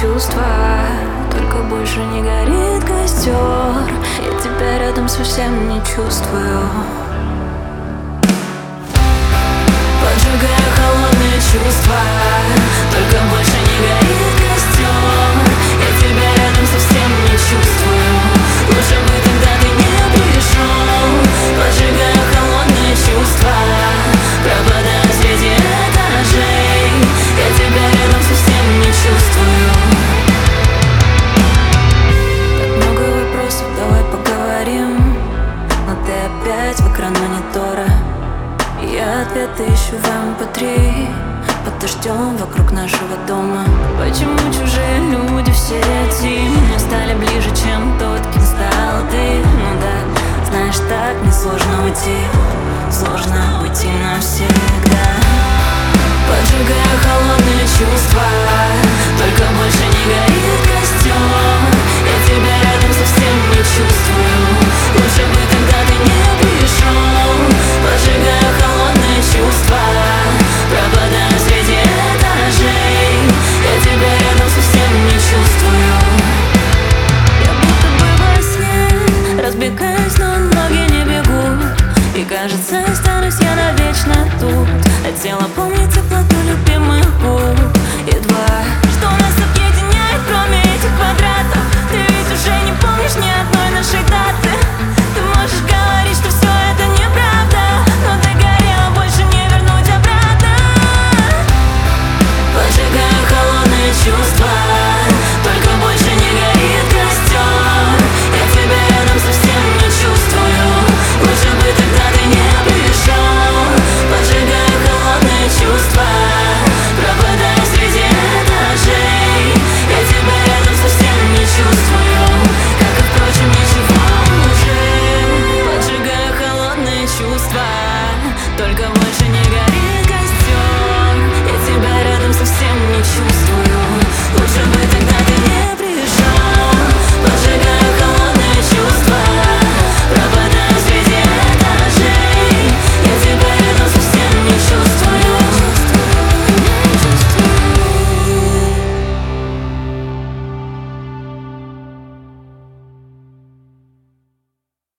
чувства, только больше не горит костер. Я тебя рядом совсем не чувствую. Поджигаю холодные чувства, только больше не горит костер. Я тебя рядом совсем не чувствую. Лучше бы тогда ты не пришел. Поджигаю холодные чувства, пропадаю среди этажей. Я тебя рядом совсем не чувствую. Так много вопросов, давай поговорим. Но ты опять в экран монитора. Я ответы ищу в MP3 под дождем вокруг нашего дома. Почему чужие люди в сети мне стали ближе, чем тот, кем стал ты? Ну да, знаешь, так несложно уйти. Сложно уйти навсегда. Поджигаю холодные чувства, только больше не горит костер. Я тебя рядом совсем не чувствую. Лучше бы тогда ты не пришел. Поджигаю холодные чувства, пропадаю среди этажей. Я тебя рядом совсем не чувствую. Я будто бы во сне разбегаюсь, но ноги не бегут. И кажется, останусь я навечно тут. От тела помнит теплоту любимых губ. Едва что нас объединяет, кроме этих квадратов. Ты ведь уже не помнишь ни одной нашей даты. Ты можешь говорить, что все это неправда, но ты горела, больше не вернуть обратно. Поджигаю холодные чувства, только больше не горит костер. Я тебя рядом совсем не чувствую. Лучше бы тогда ты не пришел. Поджигаю холодные чувства, пропадаю среди этажей. Я тебя рядом совсем не чувствую, как и, впрочем, ничего уже. Поджигаю холодные чувства, только больше не горит костер. Я тебя рядом совсем не чувствую.